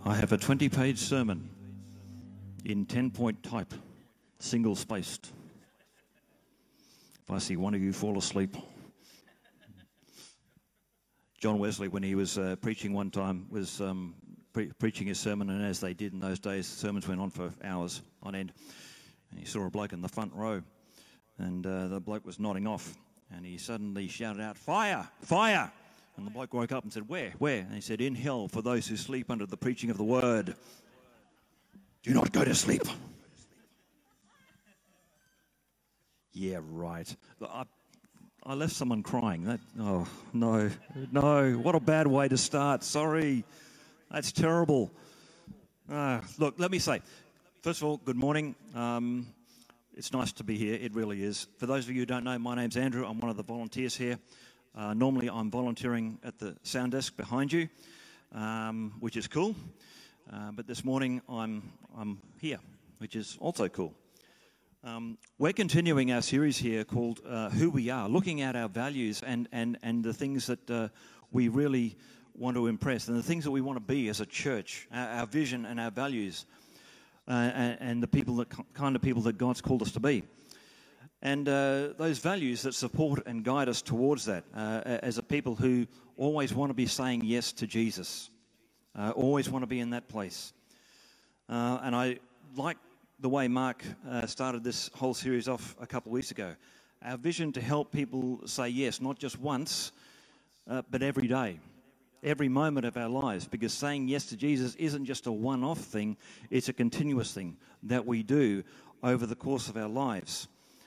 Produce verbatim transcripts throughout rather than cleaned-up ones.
I have a twenty-page sermon in ten-point type, single-spaced. If I see one of you fall asleep. John Wesley, when he was uh, preaching one time, was um, pre- preaching his sermon, and as they did in those days, sermons went on for hours on end. And he saw a bloke in the front row, and uh, the bloke was nodding off, and he suddenly shouted out, "Fire! Fire!" And the bloke woke up and said, "Where? Where?" And he said, "In hell for those who sleep under the preaching of the word. Do not go to sleep." Yeah, right. I, I left someone crying. That, oh, no, no. What a bad way to start. Sorry. That's terrible. Uh, look, let me say, first of all, good morning. Um, it's nice to be here. It really is. For those of you who don't know, my name's Andrew. I'm one of the volunteers here. Uh, normally, I'm volunteering at the sound desk behind you, um, which is cool. Uh, but this morning, I'm I'm here, which is also cool. Um, we're continuing our series here called uh, Who We Are, looking at our values and, and, and the things that uh, we really want to impress and the things that we want to be as a church, our, our vision and our values, uh, and, and the people that kind of people that God's called us to be. And uh, those values that support and guide us towards that uh, as a people who always want to be saying yes to Jesus, uh, always want to be in that place. Uh, and I like the way Mark uh, started this whole series off a couple of weeks ago. Our vision to help people say yes, not just once, uh, but every day, every moment of our lives, because saying yes to Jesus isn't just a one-off thing, it's a continuous thing that we do over the course of our lives.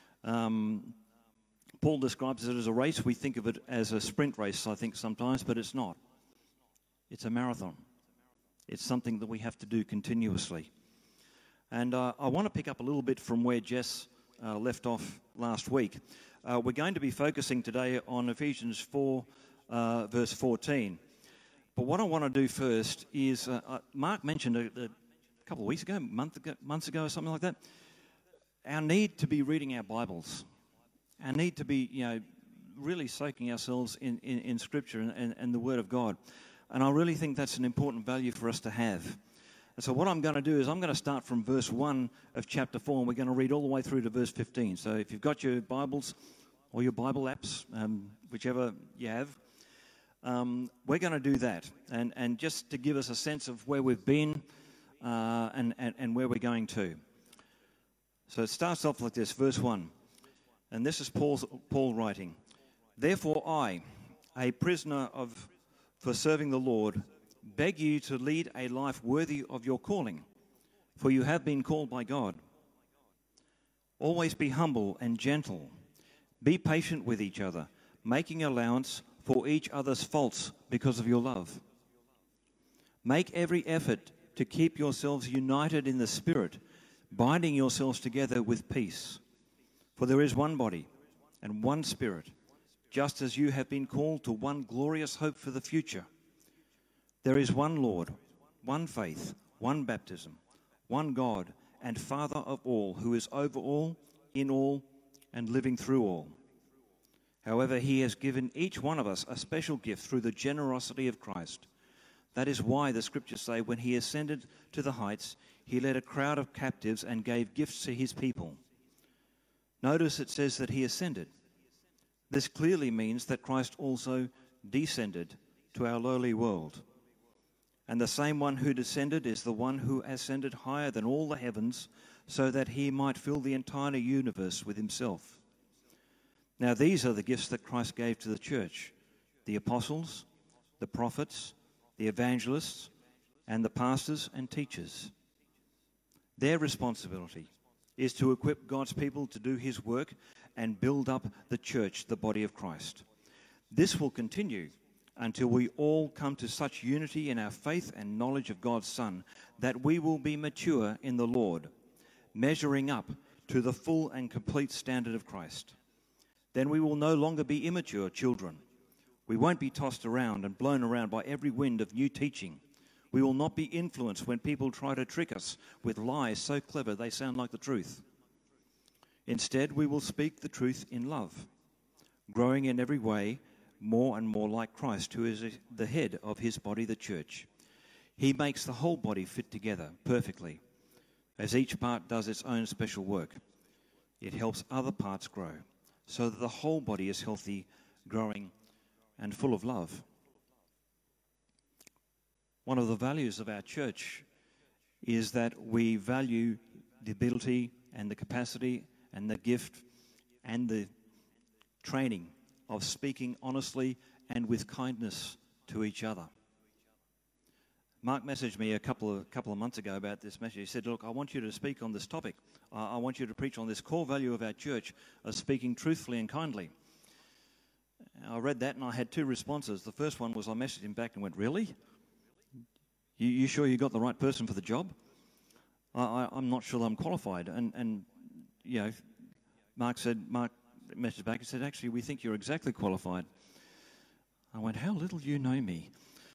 Um, Paul describes it as a race. We think of it as a sprint race, I think, sometimes, but it's not. It's a marathon. It's something that we have to do continuously. And uh, I want to pick up a little bit from where Jess uh, left off last week. Uh, we're going to be focusing today on Ephesians four, uh, verse fourteen. But what I want to do first is, uh, uh, Mark mentioned a, a couple of weeks ago, month ago, months ago or something like that, our need to be reading our Bibles, our need to be, you know, really soaking ourselves in, in, in Scripture and, and, and the Word of God. And I really think that's an important value for us to have. And so what I'm going to do is I'm going to start from verse one of chapter four, and we're going to read all the way through to verse fifteen. So if you've got your Bibles or your Bible apps, um, whichever you have, um, we're going to do that. And, and just to give us a sense of where we've been uh, and, and, and where we're going to. So it starts off like this, verse one. And this is Paul's, Paul writing. "Therefore I, a prisoner of for serving the Lord, beg you to lead a life worthy of your calling, for you have been called by God. Always be humble and gentle. Be patient with each other, making allowance for each other's faults because of your love. Make every effort to keep yourselves united in the Spirit, binding yourselves together with peace. For there is one body and one Spirit, just as you have been called to one glorious hope for the future. There is one Lord, one faith, one baptism, one God and Father of all, who is over all, in all, and living through all. However, he has given each one of us a special gift through the generosity of Christ. That is why the Scriptures say, when he ascended to the heights, he led a crowd of captives and gave gifts to his people." Notice it says that he ascended. This clearly means that Christ also descended to our lowly world. And the same one who descended is the one who ascended higher than all the heavens, so that he might fill the entire universe with himself. Now these are the gifts that Christ gave to the church: the apostles, the prophets, the evangelists, and the pastors and teachers. Their responsibility is to equip God's people to do his work and build up the church, the body of Christ. This will continue until we all come to such unity in our faith and knowledge of God's Son that we will be mature in the Lord, measuring up to the full and complete standard of Christ. Then we will no longer be immature children. We won't be tossed around and blown around by every wind of new teaching. We will not be influenced when people try to trick us with lies so clever they sound like the truth. Instead, we will speak the truth in love, growing in every way more and more like Christ, who is the head of his body, the church. He makes the whole body fit together perfectly, as each part does its own special work. It helps other parts grow, so that the whole body is healthy, growing, and full of love. One of the values of our church is that we value the ability and the capacity and the gift and the training of speaking honestly and with kindness to each other. Mark messaged me a couple of couple of months ago about this message. He said, look, I want you to speak on this topic. I, I want you to preach on this core value of our church of speaking truthfully and kindly. I read that and I had two responses. The first one was I messaged him back and went, really? You, you sure you got the right person for the job? I, I, I'm not sure that I'm qualified. And, and, you know, Mark said, Mark messaged back and said, actually, we think you're exactly qualified. I went, how little you know me.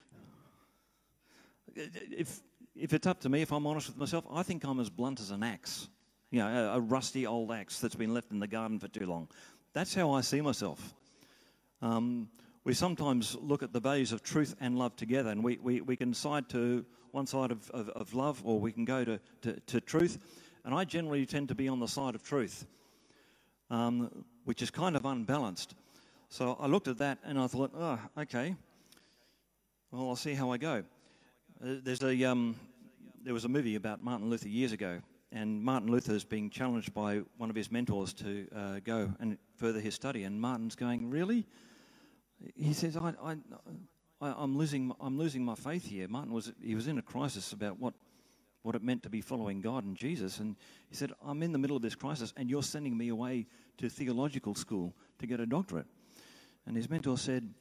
If if it's up to me, if I'm honest with myself, I think I'm as blunt as an axe. You know, a, a rusty old axe that's been left in the garden for too long. That's how I see myself. Um, we sometimes look at the values of truth and love together, and we, we, we can side to one side of, of, of love, or we can go to, to, to truth. And I generally tend to be on the side of truth, um, which is kind of unbalanced. So I looked at that and I thought, oh, okay, well, I'll see how I go. Uh, there's a um, there was a movie about Martin Luther years ago, and Martin Luther is being challenged by one of his mentors to uh, go and further his study, and Martin's going, really? He says, I, I, I, I'm losing, I'm losing my faith here. Martin was, he was in a crisis about what, what it meant to be following God and Jesus, and he said, I'm in the middle of this crisis, and you're sending me away to theological school to get a doctorate. And his mentor said,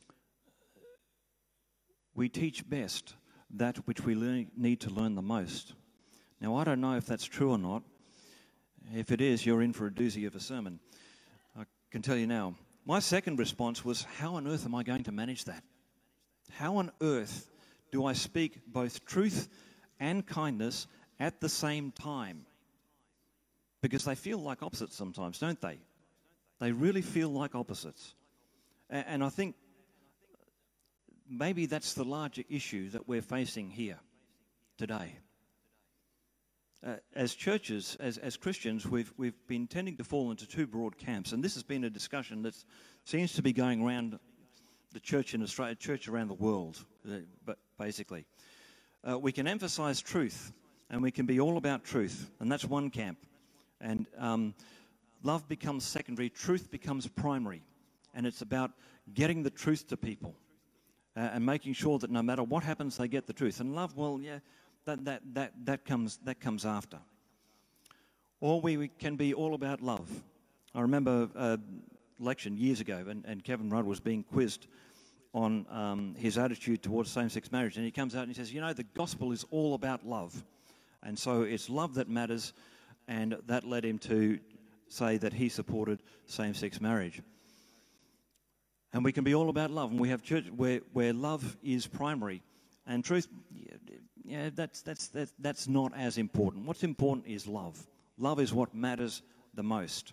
we teach best that which we learn, need to learn the most. Now, I don't know if that's true or not. If it is, you're in for a doozy of a sermon. I can tell you now. My second response was, how on earth am I going to manage that? How on earth do I speak both truth and kindness at the same time? Because they feel like opposites sometimes, don't they? They really feel like opposites. And I think maybe that's the larger issue that we're facing here today. Uh, as churches, as, as Christians, we've we've been tending to fall into two broad camps, and this has been a discussion that seems to be going around the church in Australia, church around the world, uh, but basically. Uh, we can emphasise truth, and we can be all about truth, and that's one camp. And um, love becomes secondary, truth becomes primary, and it's about getting the truth to people uh, and making sure that no matter what happens, they get the truth. And love, well, yeah. That, that, that, that, comes, that comes after. Or we, we can be all about love. I remember a election years ago, and, and Kevin Rudd was being quizzed on um, his attitude towards same-sex marriage, and he comes out and he says, you know, the gospel is all about love. And so it's love that matters, and that led him to say that he supported same-sex marriage. And we can be all about love, and we have church where, where love is primary. And truth, yeah, that's, that's, that's, that's not as important. What's important is love. Love is what matters the most.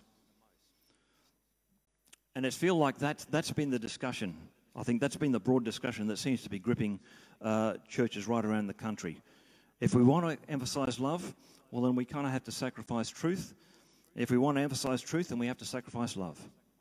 And it's feel like that's, that's been the discussion. I think that's been the broad discussion that seems to be gripping uh, churches right around the country. If we want to emphasise love, well, then we kind of have to sacrifice truth. If we want to emphasise truth, then we have to sacrifice love.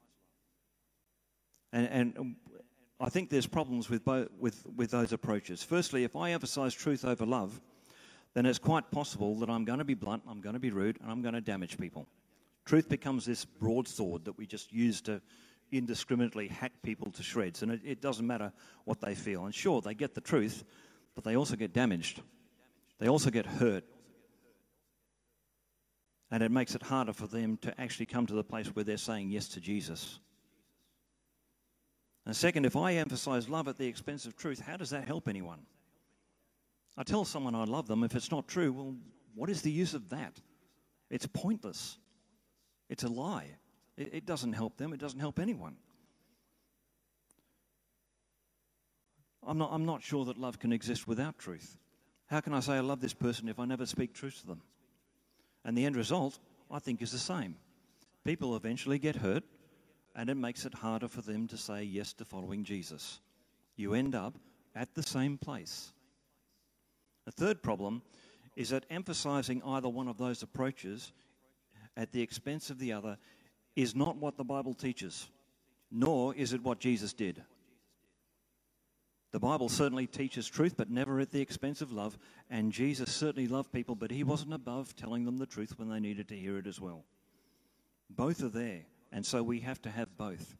And... and I think there's problems with, both, with, with those approaches. Firstly, if I emphasise truth over love, then it's quite possible that I'm going to be blunt, I'm going to be rude, and I'm going to damage people. Truth becomes this broadsword that we just use to indiscriminately hack people to shreds, and it, it doesn't matter what they feel. And sure, they get the truth, but they also get damaged. They also get hurt. And it makes it harder for them to actually come to the place where they're saying yes to Jesus. And second, if I emphasise love at the expense of truth, how does that help anyone? I tell someone I love them. If it's not true, well, what is the use of that? It's pointless. It's a lie. It, it doesn't help them. It doesn't help anyone. I'm not, I'm not sure that love can exist without truth. How can I say I love this person if I never speak truth to them? And the end result, I think, is the same. People eventually get hurt, and it makes it harder for them to say yes to following Jesus. You end up at the same place. The third problem is that emphasizing either one of those approaches at the expense of the other is not what the Bible teaches, nor is it what Jesus did. The Bible certainly teaches truth, but never at the expense of love, and Jesus certainly loved people, but he wasn't above telling them the truth when they needed to hear it as well. Both are there, and so we have to have both.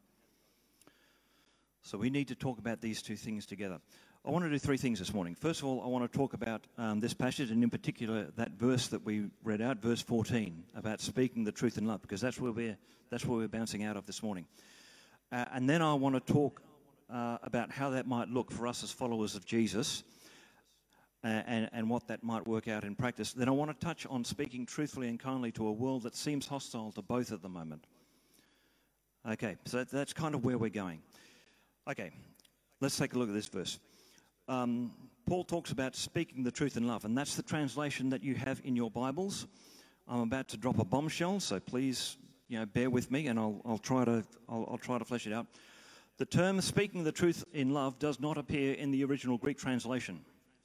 So we need to talk about these two things together. I want to do three things this morning. First of all, I want to talk about um, this passage, and in particular that verse that we read out, verse fourteen, about speaking the truth in love, because that's where we're that's where we're bouncing out of this morning. Uh, and then I want to talk uh, about how that might look for us as followers of Jesus, uh, and and what that might work out in practice. Then I want to touch on speaking truthfully and kindly to a world that seems hostile to both at the moment. Okay, so that's kind of where we're going. Okay, let's take a look at this verse. Um, Paul talks about speaking the truth in love, and that's the translation that you have in your Bibles. I'm about to drop a bombshell, so please, you know, bear with me, and I'll, I'll try to I'll, I'll try to flesh it out. The term "speaking the truth in love" does not appear in the original Greek translation.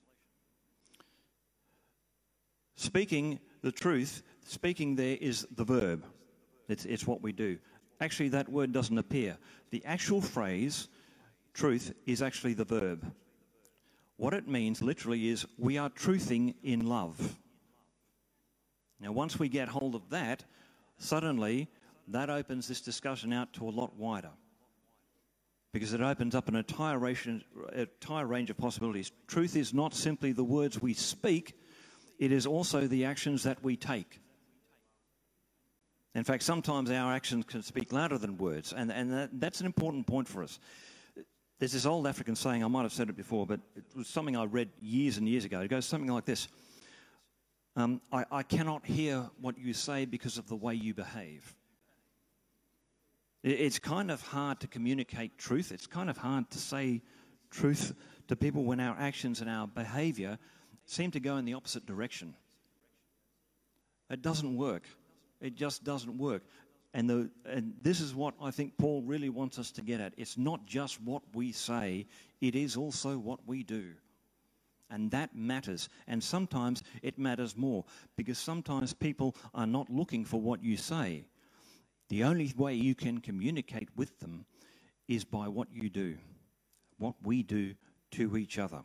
Speaking the truth, speaking there is the verb. It's it's what we do. Actually, that word doesn't appear. The actual phrase "truth" is actually the verb. What it means literally is we are truthing in love. Now, once we get hold of that, suddenly that opens this discussion out to a lot wider, because it opens up an entire range, entire range of possibilities. Truth is not simply the words we speak, it is also the actions that we take. In fact, sometimes our actions can speak louder than words, and, and that, that's an important point for us. There's this old African saying, I might have said it before, but it was something I read years and years ago. It goes something like this. Um, I, I cannot hear what you say because of the way you behave. It, it's kind of hard to communicate truth. It's kind of hard to say truth to people when our actions and our behavior seem to go in the opposite direction. It doesn't work. It just doesn't work. And, the, and this is what I think Paul really wants us to get at. It's not just what we say, it is also what we do. And that matters. And sometimes it matters more, because sometimes people are not looking for what you say. The only way you can communicate with them is by what you do, what we do to each other.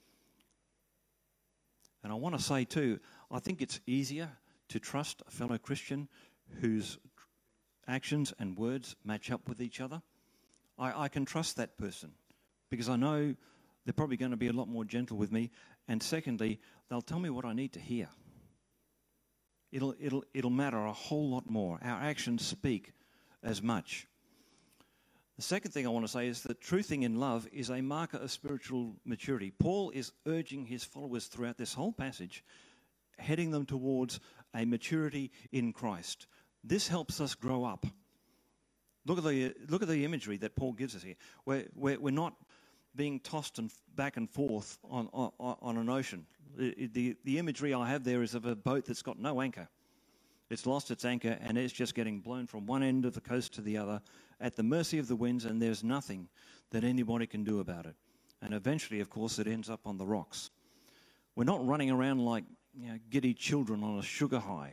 And I want to say too, I think it's easier to trust a fellow Christian whose actions and words match up with each other. I, I can trust that person because I know they're probably going to be a lot more gentle with me. And secondly, they'll tell me what I need to hear. It'll, it'll, it'll matter a whole lot more. Our actions speak as much. The second thing I want to say is that truthing in love is a marker of spiritual maturity. Paul is urging his followers throughout this whole passage, heading them towards a maturity in Christ. This helps us grow up. Look at the look at the imagery that Paul gives us here. We're, we're, we're not being tossed and back and forth on, on, on an ocean. The, the, the imagery I have there is of a boat that's got no anchor. It's lost its anchor and it's just getting blown from one end of the coast to the other at the mercy of the winds, and there's nothing that anybody can do about it. And eventually, of course, it ends up on the rocks. We're not running around like, you know, giddy children on a sugar high.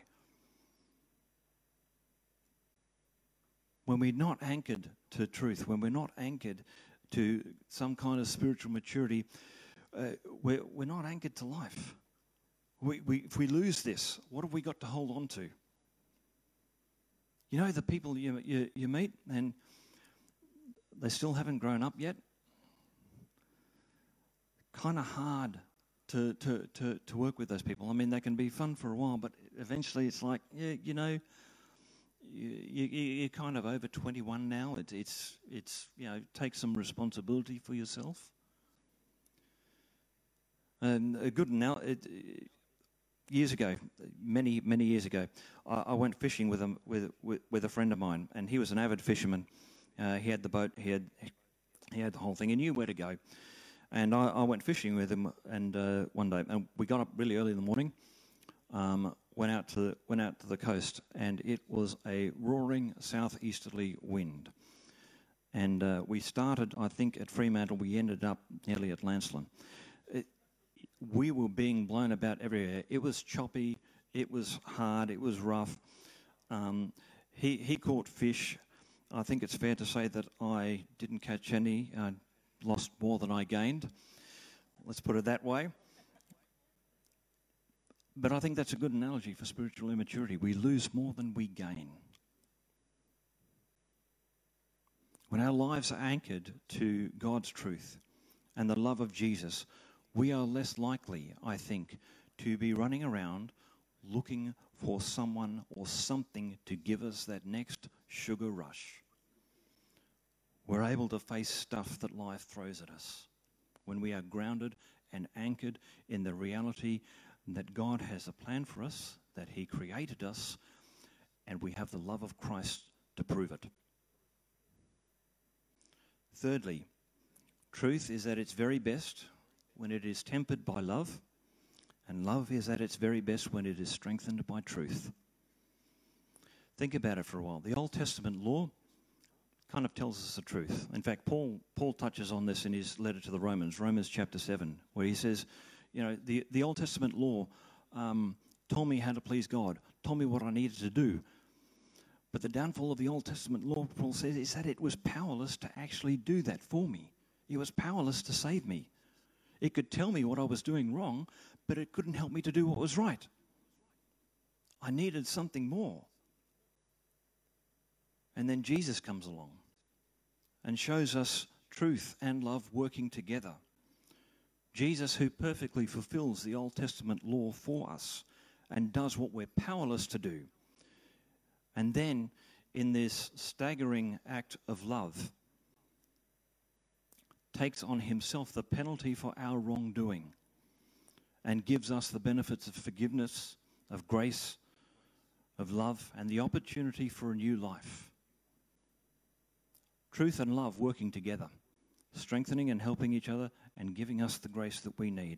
When we're not anchored to truth, when we're not anchored to some kind of spiritual maturity, uh, we're, we're not anchored to life. We, we, if we lose this, what have we got to hold on to? You know, the people you, you, you meet and they still haven't grown up yet? Kind of hard to, to, to, to work with those people. I mean, they can be fun for a while, but eventually it's like, yeah, you know, You, you, you're kind of over twenty-one now. It, it's, it's, you know, take some responsibility for yourself. And a good now, it, years ago, many, many years ago, I, I went fishing with a, with, with, with a friend of mine, and he was an avid fisherman. Uh, he had the boat, he had, he had the whole thing. He knew where to go. And I, I went fishing with him, and uh, one day, and we got up really early in the morning. Um, went out to the, went out to the coast, and it was a roaring southeasterly wind. And uh, we started, I think, at Fremantle. We ended up nearly at Lancelin. It, we were being blown about everywhere. It was choppy, it was hard, it was rough. Um, he, he caught fish. I think it's fair to say that I didn't catch any. I lost more than I gained. Let's put it that way. But I think that's a good analogy for spiritual immaturity. We lose more than we gain. When our lives are anchored to God's truth and the love of Jesus, we are less likely, I think, to be running around looking for someone or something to give us that next sugar rush. We're able to face stuff that life throws at us when we are grounded and anchored in the reality that God has a plan for us, that he created us, and we have the love of Christ to prove it. Thirdly, truth is at its very best when it is tempered by love, and love is at its very best when it is strengthened by truth. Think about it for a while. The Old Testament law kind of tells us the truth. In fact, Paul Paul touches on this in his letter to the Romans, Romans chapter seven, where he says, you know, the, the Old Testament law um, told me how to please God, told me what I needed to do. But the downfall of the Old Testament law, Paul says, is that it was powerless to actually do that for me. It was powerless to save me. It could tell me what I was doing wrong, but it couldn't help me to do what was right. I needed something more. And then Jesus comes along and shows us truth and love working together. Jesus, who perfectly fulfills the Old Testament law for us and does what we're powerless to do. And then, in this staggering act of love, takes on himself the penalty for our wrongdoing and gives us the benefits of forgiveness, of grace, of love, and the opportunity for a new life. Truth and love working together, strengthening and helping each other and giving us the grace that we need.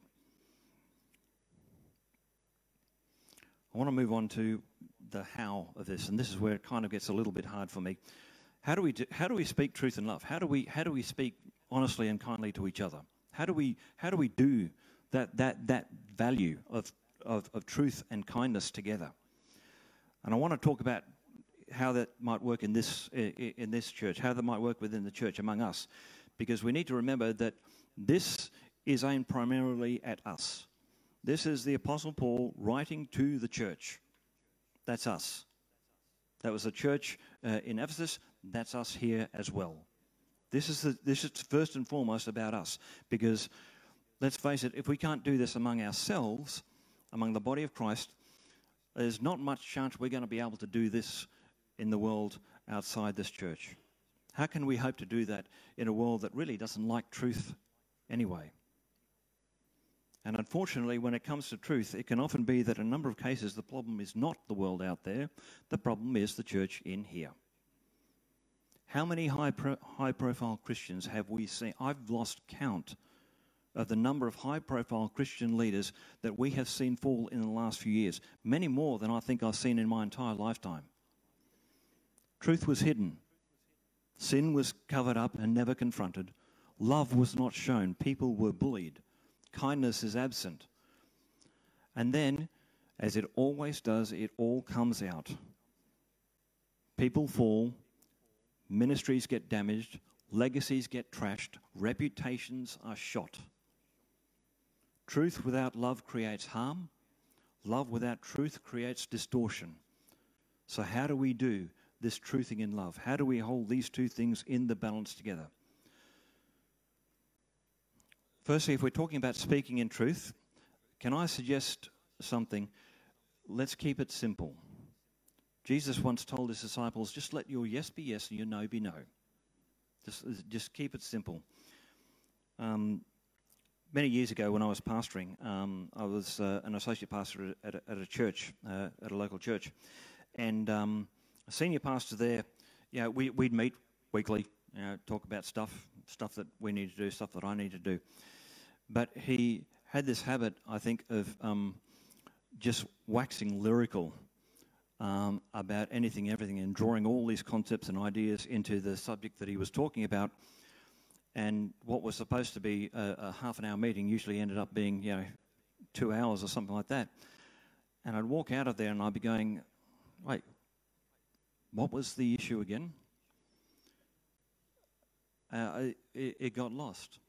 I want to move on to the how of this, and this is where it kind of gets a little bit hard for me. How do we do, how do we speak truth and love? How do we how do we speak honestly and kindly to each other? How do we how do we do that that that value of of, of truth and kindness together? And I want to talk about how that might work in this in this church, how that might work within the church among us, because we need to remember that this is aimed primarily at us. This is the Apostle Paul writing to the church. That's us. That was the church uh, in Ephesus. That's us here as well. This is the, this is first and foremost about us, because let's face it, if we can't do this among ourselves, among the body of Christ, there's not much chance we're going to be able to do this in the world outside this church. How can we hope to do that in a world that really doesn't like truth anyway? And unfortunately, when it comes to truth, it can often be that in a number of cases the problem is not the world out there, the problem is the church in here. How many high pro- high-profile Christians have we seen? I've lost count of the number of high-profile Christian leaders that we have seen fall in the last few years, many more than I think I've seen in my entire lifetime. Truth was hidden. Sin was covered up and never confronted. Love was not shown. People were bullied. Kindness is absent. And then, as it always does, it all comes out. People fall, ministries get damaged, legacies get trashed, reputations are shot. Truth without love creates harm. Love without truth creates distortion. So how do we do this truthing in love? How do we hold these two things in the balance together? Firstly, if we're talking about speaking in truth, can I suggest something? Let's keep it simple. Jesus once told his disciples, just let your yes be yes and your no be no. Just, just keep it simple. Um, many years ago when I was pastoring, um, I was uh, an associate pastor at a, at a church, uh, at a local church. And um, a senior pastor there, you know, we, we'd meet weekly, you know, talk about stuff, stuff that we need to do, stuff that I need to do. But he had this habit, I think, of um, just waxing lyrical um, about anything, everything, and drawing all these concepts and ideas into the subject that he was talking about. And what was supposed to be a, a half an hour meeting usually ended up being, you know, two hours or something like that. And I'd walk out of there and I'd be going, wait, what was the issue again? Uh, it, it got lost.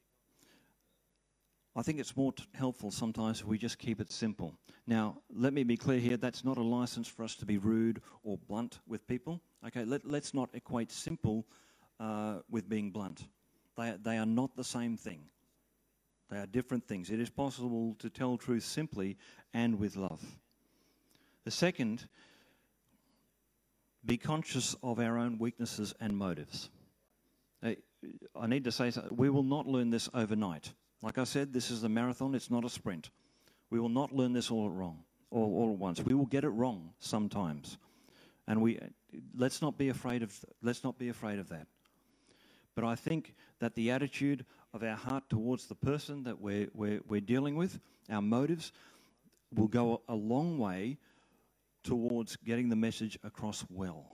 I think it's more t- helpful sometimes if we just keep it simple. Now, let me be clear here, that's not a license for us to be rude or blunt with people. Okay, let, let's not equate simple uh, with being blunt. They, they are not the same thing. They are different things. It is possible to tell truth simply and with love. The second, be conscious of our own weaknesses and motives. I need to say something. We will not learn this overnight. Like I said, this is a marathon, it's not a sprint. We will not learn this all wrong, all, all at once. We will get it wrong sometimes. And we let's not be afraid of let's not be afraid of that. But I think that the attitude of our heart towards the person that we're, we're, we're dealing with, our motives, will go a long way towards getting the message across well.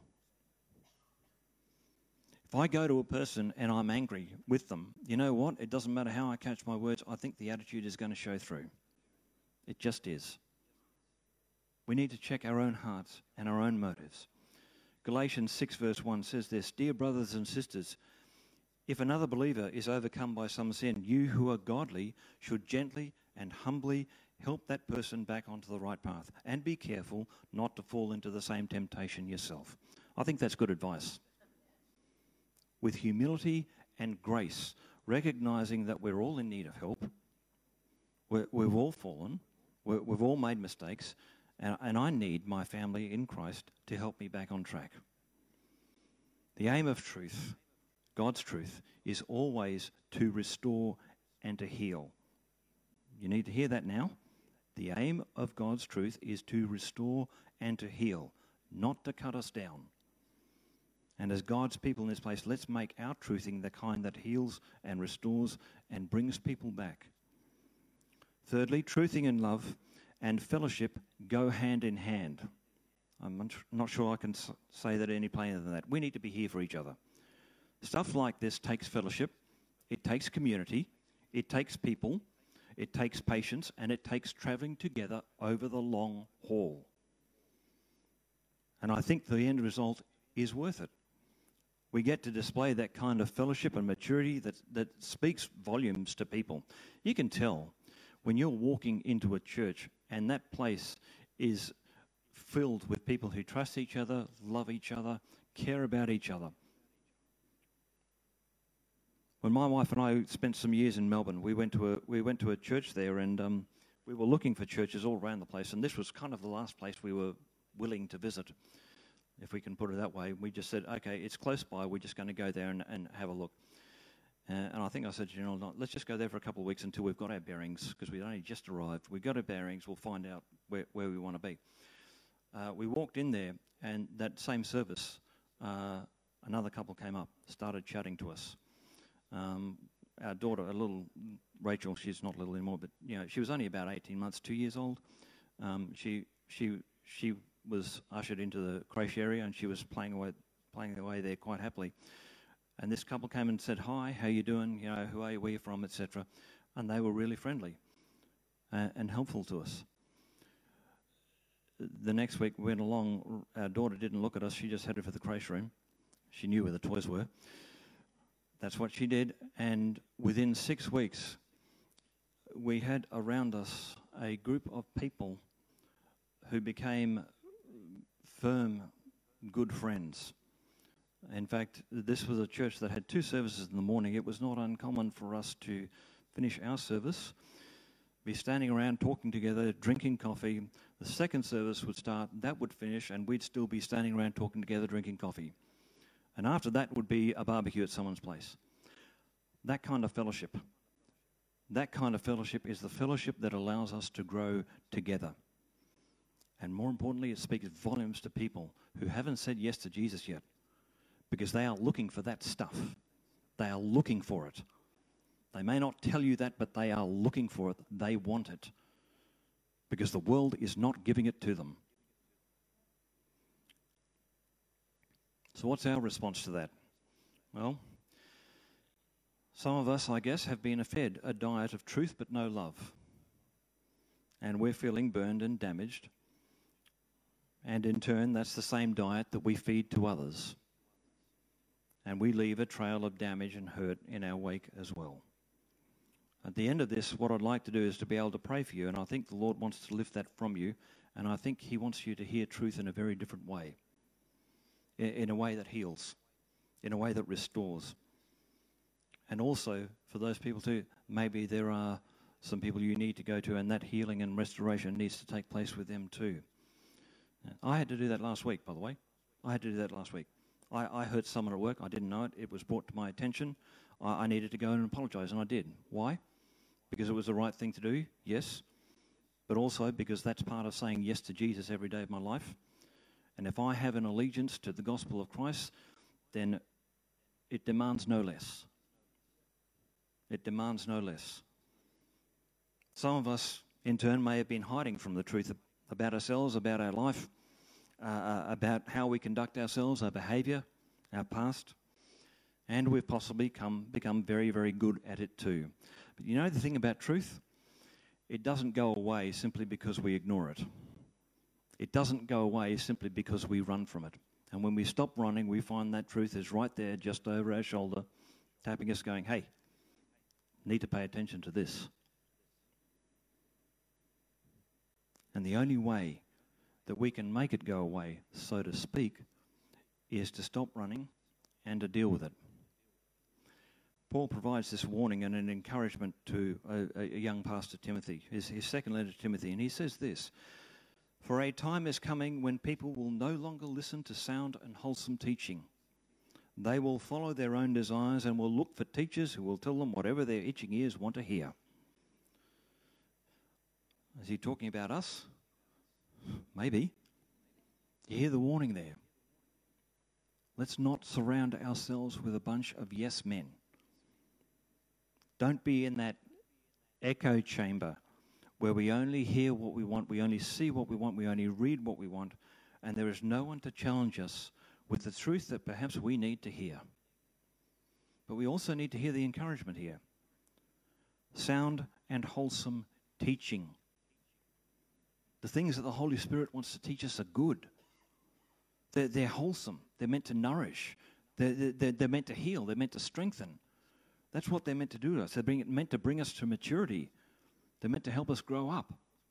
If I go to a person and I'm angry with them, you know what? It doesn't matter how I catch my words. I think the attitude is going to show through. It just is. We need to check our own hearts and our own motives. Galatians six verse one says this, "Dear brothers and sisters, if another believer is overcome by some sin, you who are godly should gently and humbly help that person back onto the right path, and be careful not to fall into the same temptation yourself." I think that's good advice. With humility and grace, recognizing that we're all in need of help, we're, we've all fallen, we're, we've all made mistakes, and, and I need my family in Christ to help me back on track. The aim of truth, God's truth, is always to restore and to heal. You need to hear that now. The aim of God's truth is to restore and to heal, not to cut us down. And as God's people in this place, let's make our truthing the kind that heals and restores and brings people back. Thirdly, truthing and love and fellowship go hand in hand. I'm not sure I can say that any plainer than that. We need to be here for each other. Stuff like this takes fellowship, it takes community, it takes people, it takes patience, and it takes travelling together over the long haul. And I think the end result is worth it. We get to display that kind of fellowship and maturity that, that speaks volumes to people. You can tell when you're walking into a church and that place is filled with people who trust each other, love each other, care about each other. When my wife and I spent some years in Melbourne, we went to a we went to a church there, and um, we were looking for churches all around the place, and this was kind of the last place we were willing to visit, if we can put it that way. We just said, okay, it's close by, we're just going to go there and, and have a look. Uh, and I think I said to General, no, let's just go there for a couple of weeks until we've got our bearings, because we'd only just arrived. We've got our bearings, we'll find out where, where we want to be. Uh, we walked in there, and that same service, uh, another couple came up, started chatting to us. Um, our daughter, a little Rachel, she's not little anymore, but you know, she was only about eighteen months, two years old. Um, she she she was ushered into the creche area, and she was playing away playing away there quite happily. And this couple came and said, "Hi, how you doing? You know, who are you? Where you from, et cetera" And they were really friendly uh, and helpful to us. The next week we went along. Our daughter didn't look at us; she just headed for the creche room. She knew where the toys were. That's what she did, and within six weeks, we had around us a group of people who became firm, good friends. In fact, this was a church that had two services in the morning. It was not uncommon for us to finish our service, be standing around talking together, drinking coffee. The second service would start, that would finish, and we'd still be standing around talking together, drinking coffee. And after that would be a barbecue at someone's place. That kind of fellowship, that kind of fellowship is the fellowship that allows us to grow together. And more importantly, it speaks volumes to people who haven't said yes to Jesus yet, because they are looking for that stuff. They are looking for it. They may not tell you that, but they are looking for it. They want it, because the world is not giving it to them. So what's our response to that? Well, some of us, I guess, have been fed a diet of truth but no love. and we're feeling burned and damaged. And in turn, that's the same diet that we feed to others. And we leave a trail of damage and hurt in our wake as well. At the end of this, what I'd like to do is to be able to pray for you, and I think the Lord wants to lift that from you, and I think he wants you to hear truth in a very different way, in, in a way that heals, in a way that restores. And also, for those people too, maybe there are some people you need to go to, and that healing and restoration needs to take place with them too. I had to do that last week, by the way. I had to do that last week. I, I hurt someone at work. I didn't know it. It was brought to my attention. I, I needed to go and apologize, and I did. Why? Because it was the right thing to do, yes. But also because that's part of saying yes to Jesus every day of my life. And if I have an allegiance to the gospel of Christ, then it demands no less. It demands no less. Some of us, in turn, may have been hiding from the truth about ourselves, about our life, uh, about how we conduct ourselves, our behaviour, our past, and we've possibly come, become very, very good at it too. But you know the thing about truth? It doesn't go away simply because we ignore it. It doesn't go away simply because we run from it. And when we stop running, we find that truth is right there, just over our shoulder, tapping us going, hey, need to pay attention to this. And the only way that we can make it go away, so to speak, is to stop running and to deal with it. Paul provides this warning and an encouragement to a, a young pastor, Timothy, his, his second letter to Timothy, and he says this: "For a time is coming when people will no longer listen to sound and wholesome teaching. They will follow their own desires and will look for teachers who will tell them whatever their itching ears want to hear." Is he talking about us? Maybe. You hear the warning there. Let's not surround ourselves with a bunch of yes men. Don't be in that echo chamber where we only hear what we want, we only see what we want, we only read what we want, and there is no one to challenge us with the truth that perhaps we need to hear. But we also need to hear the encouragement here. Sound and wholesome teaching. The things that the Holy Spirit wants to teach us are good. They're, they're wholesome. They're meant to nourish. They're, they're, they're meant to heal. They're meant to strengthen. That's what they're meant to do to us. They're bring, meant to bring us to maturity. They're meant to help us grow up.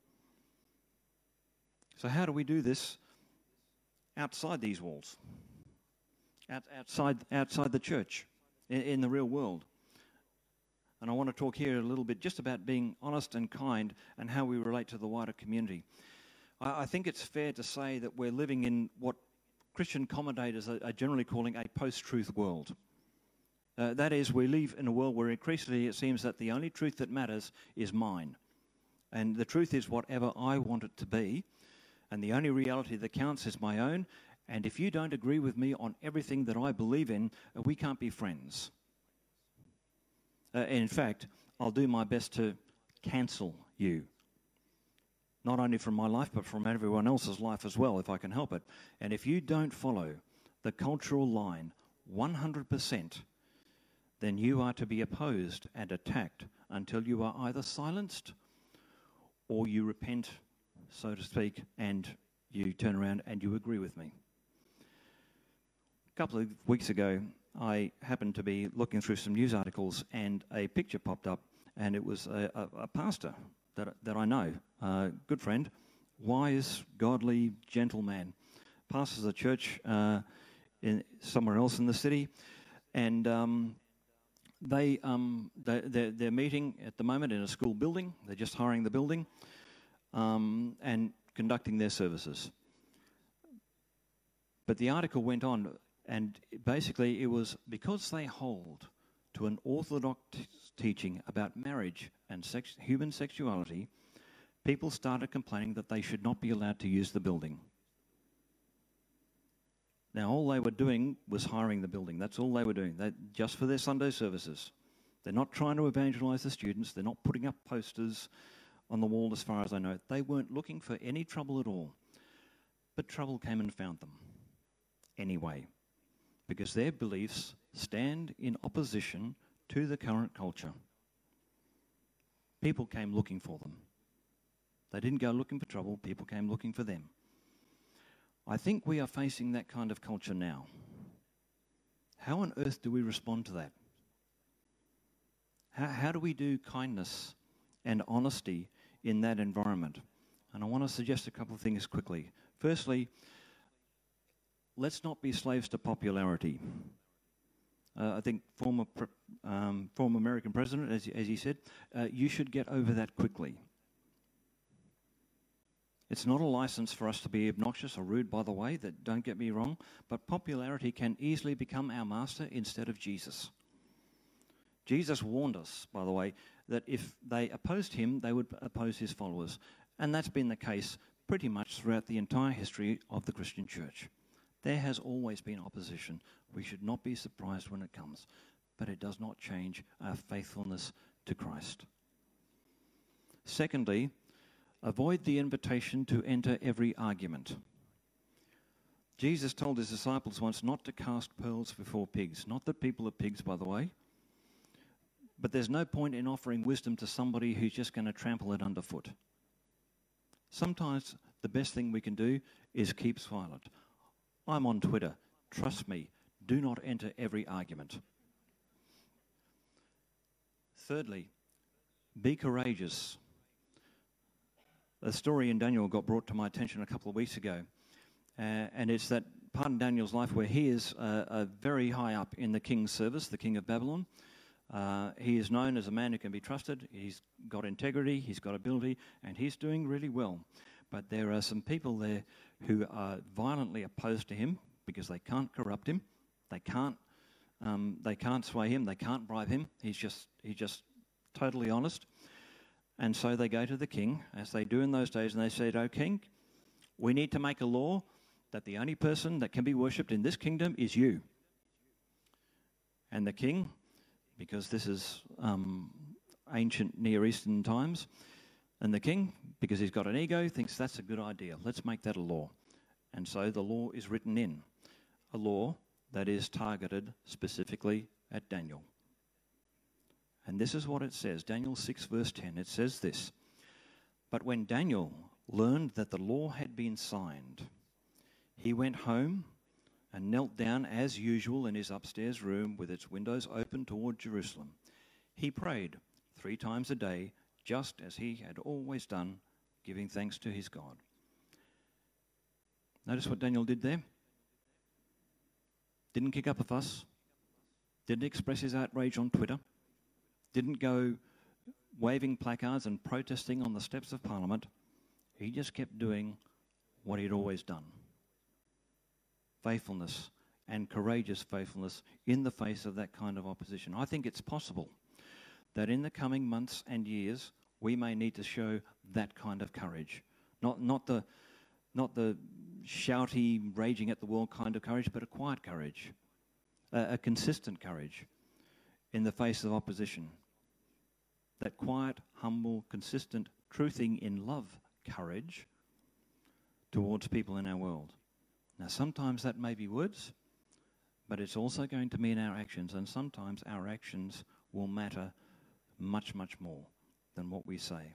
So how do we do this outside these walls? Out, outside, outside the church, in, in the real world? And I want to talk here a little bit just about being honest and kind and how we relate to the wider community. I, I think it's fair to say that we're living in what Christian commentators are, are generally calling a post-truth world. Uh, that is, we live in a world where increasingly it seems that the only truth that matters is mine. And the truth is whatever I want it to be. And the only reality that counts is my own. And if you don't agree with me on everything that I believe in, uh, we can't be friends. Uh, in fact, I'll do my best to cancel you. Not only from my life, but from everyone else's life as well, if I can help it. And if you don't follow the cultural line one hundred percent, then you are to be opposed and attacked until you are either silenced or you repent, so to speak, and you turn around and you agree with me. A couple of weeks ago, I happened to be looking through some news articles and a picture popped up, and it was a, a, a pastor that, that I know, a good friend, wise, godly, gentle man, pastors a church uh, in somewhere else in the city, and um, they, um, they, they're, they're meeting at the moment in a school building. They're just hiring the building um, and conducting their services. But the article went on, and basically it was because they hold to an orthodox t- teaching about marriage and sex, human sexuality, people started complaining that they should not be allowed to use the building. Now, all they were doing was hiring the building. That's all they were doing, they, just for their Sunday services. They're not trying to evangelize the students. They're not putting up posters on the wall as far as I know. They weren't looking for any trouble at all. But trouble came and found them anyway, because their beliefs stand in opposition to the current culture. People came looking for them. They didn't go looking for trouble. People came looking for them. I think we are facing that kind of culture now. How on earth do we respond to that? How, how do we do kindness and honesty in that environment? And I want to suggest a couple of things quickly. Firstly, let's not be slaves to popularity. Uh, I think former pre- um, former American president, as, as he said, uh, you should get over that quickly. It's not a license for us to be obnoxious or rude, by the way, that don't get me wrong, but popularity can easily become our master instead of Jesus. Jesus warned us, by the way, that if they opposed him, they would oppose his followers. And that's been the case pretty much throughout the entire history of the Christian church. There has always been opposition. We should not be surprised when it comes, but it does not change our faithfulness to Christ. Secondly, avoid the invitation to enter every argument. Jesus told his disciples once not to cast pearls before pigs. Not that people are pigs, by the way, but there's no point in offering wisdom to somebody who's just going to trample it underfoot. Sometimes the best thing we can do is keep silent. I'm on Twitter. Trust me, do not enter every argument. Thirdly, be courageous. A story in Daniel got brought to my attention a couple of weeks ago, uh, and it's that part in Daniel's life where he is uh, uh, very high up in the king's service, the king of Babylon. Uh, he is known as a man who can be trusted. He's got integrity, he's got ability, and he's doing really well. But there are some people there who are violently opposed to him because they can't corrupt him, they can't, um, they can't sway him, they can't bribe him. He's just, he's just totally honest. And so they go to the king, as they do in those days, and they said, "O king, we need to make a law that the only person that can be worshipped in this kingdom is you." And the king, because this is um, ancient Near Eastern times, and the king, because he's got an ego, thinks that's a good idea. Let's make that a law. And so the law is written in, a law that is targeted specifically at Daniel. And this is what it says, Daniel six verse ten. It says this: "But when Daniel learned that the law had been signed, he went home and knelt down as usual in his upstairs room with its windows open toward Jerusalem. He prayed three times a day, just as he had always done, giving thanks to his God." Notice what Daniel did there? Didn't kick up a fuss, didn't express his outrage on Twitter, didn't go waving placards and protesting on the steps of Parliament. He just kept doing what he'd always done. Faithfulness, and courageous faithfulness in the face of that kind of opposition. I think it's possible that in the coming months and years we may need to show that kind of courage. Not, not the, not the shouty, raging at the world kind of courage, but a quiet courage, a, a consistent courage in the face of opposition. That quiet, humble, consistent, truthing in love courage towards people in our world. Now, sometimes that may be words, but it's also going to mean our actions, and sometimes our actions will matter much, much more than what we say.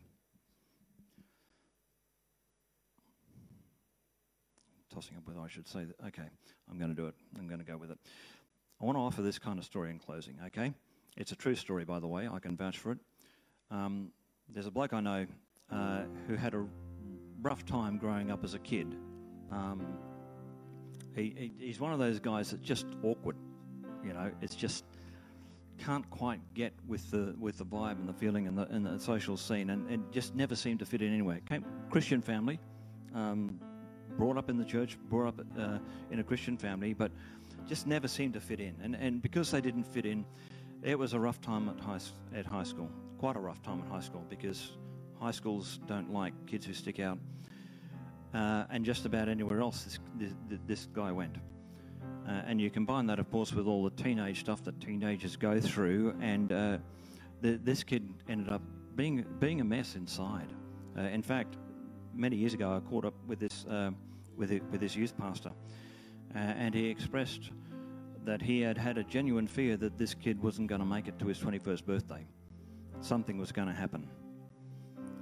Tossing up whether I should say that. Okay, I'm going to do it. I'm going to go with it. I want to offer this kind of story in closing, okay? It's a true story, by the way. I can vouch for it. Um, there's a bloke I know uh, who had a rough time growing up as a kid. Um, he, he, he's one of those guys that's just awkward, you know. It's just can't quite get with the with the vibe and the feeling and the, and the social scene, and, and just never seemed to fit in anywhere. Came Christian family, um, brought up in the church, brought up uh, in a Christian family, but just never seemed to fit in. And and because they didn't fit in, it was a rough time at high at high school. Quite a rough time at high school, because high schools don't like kids who stick out. Uh, and just about anywhere else this, this, this guy went. Uh, and you combine that, of course, with all the teenage stuff that teenagers go through, and uh, the, this kid ended up being being a mess inside. Uh, in fact, many years ago, I caught up with this uh, with it, with this youth pastor, uh, and he expressed that he had had a genuine fear that this kid wasn't going to make it to his twenty-first birthday. Something was going to happen.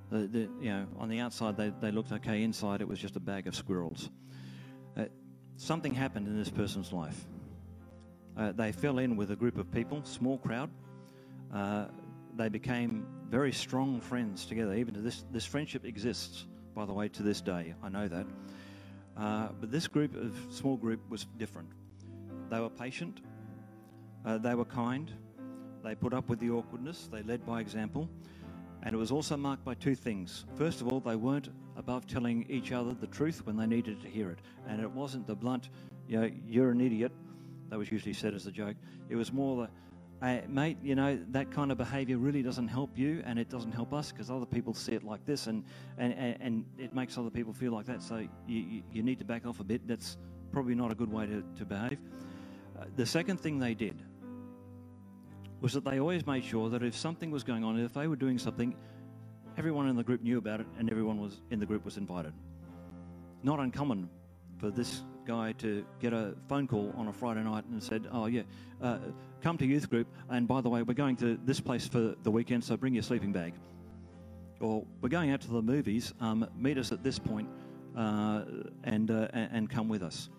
The, the, you know, on the outside they, they looked okay. Inside it was just a bag of squirrels. Uh, something happened in this person's life. Uh, they fell in with a group of people, small crowd. Uh, they became very strong friends together. Even to this, this friendship exists, by the way, to this day. I know that. Uh, but this group, of small group, was different. They were patient. Uh, they were kind. They put up with the awkwardness. They led by example. And it was also marked by two things. First of all, they weren't above telling each other the truth when they needed to hear it. And it wasn't the blunt, you know, you're an idiot. That was usually said as a joke. It was more the, hey, mate, you know, that kind of behaviour really doesn't help you, and it doesn't help us because other people see it like this, and, and, and it makes other people feel like that. So you, you need to back off a bit. That's probably not a good way to, to behave. Uh, the second thing they did was that they always made sure that if something was going on, if they were doing something, everyone in the group knew about it and everyone was in the group was invited. Not uncommon for this guy to get a phone call on a Friday night and said, oh yeah, uh, come to youth group, and by the way, we're going to this place for the weekend, so bring your sleeping bag. Or we're going out to the movies, um, meet us at this point uh, and, uh, and come with us.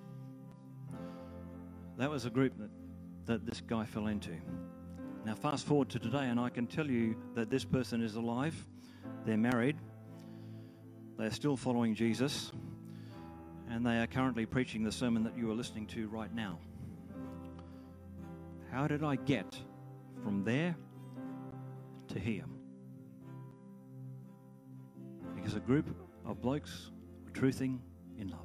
That was a group that, that this guy fell into. Now fast forward to today, and I can tell you that this person is alive, they're married, they're still following Jesus, and they are currently preaching the sermon that you are listening to right now. How did I get from there to here? Because a group of blokes were truthing in love.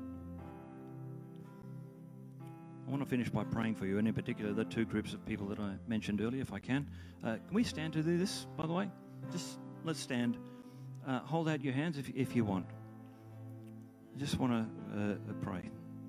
I want to finish by praying for you, and in particular the two groups of people that I mentioned earlier, if I can. Uh, can we stand to do this, by the way? Just let's stand. Uh, hold out your hands if, if you want. I just want to uh, pray.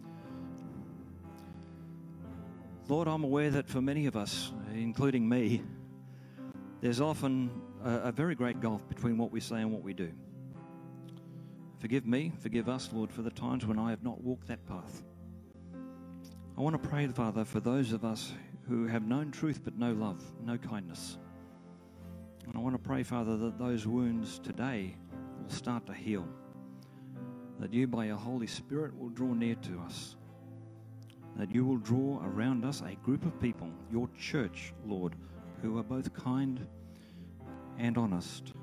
Lord, I'm aware that for many of us, including me, there's often a, a very great gulf between what we say and what we do. Forgive me, forgive us, Lord, for the times when I have not walked that path. I want to pray, Father, for those of us who have known truth but no love, no kindness. And I want to pray, Father, that those wounds today will start to heal. That you, by your Holy Spirit, will draw near to us. That you will draw around us a group of people, your church, Lord, who are both kind and honest.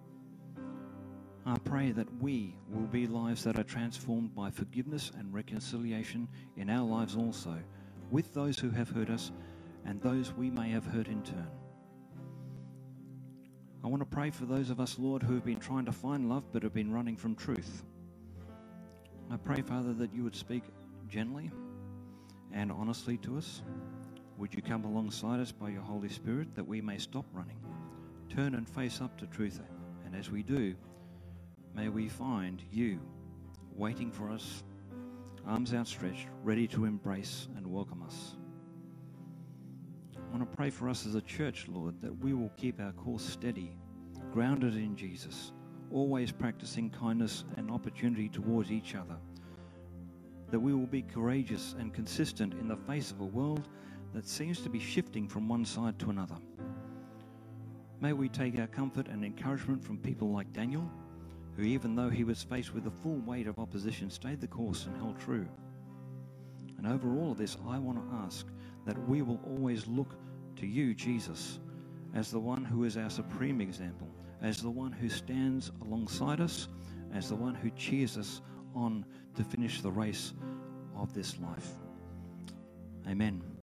I pray that we will be lives that are transformed by forgiveness and reconciliation in our lives also, with those who have hurt us and those we may have hurt in turn. I want to pray for those of us, Lord, who have been trying to find love but have been running from truth. I pray, Father, that you would speak gently and honestly to us. Would you come alongside us by your Holy Spirit that we may stop running, turn and face up to truth, and as we do, may we find you waiting for us, arms outstretched, ready to embrace and welcome us. I want to pray for us as a church, Lord, that we will keep our course steady, grounded in Jesus, always practicing kindness and opportunity towards each other, that we will be courageous and consistent in the face of a world that seems to be shifting from one side to another. May we take our comfort and encouragement from people like Daniel, who, even though he was faced with the full weight of opposition, stayed the course and held true. And over all of this, I want to ask that we will always look to you, Jesus, as the one who is our supreme example, as the one who stands alongside us, as the one who cheers us on to finish the race of this life. Amen.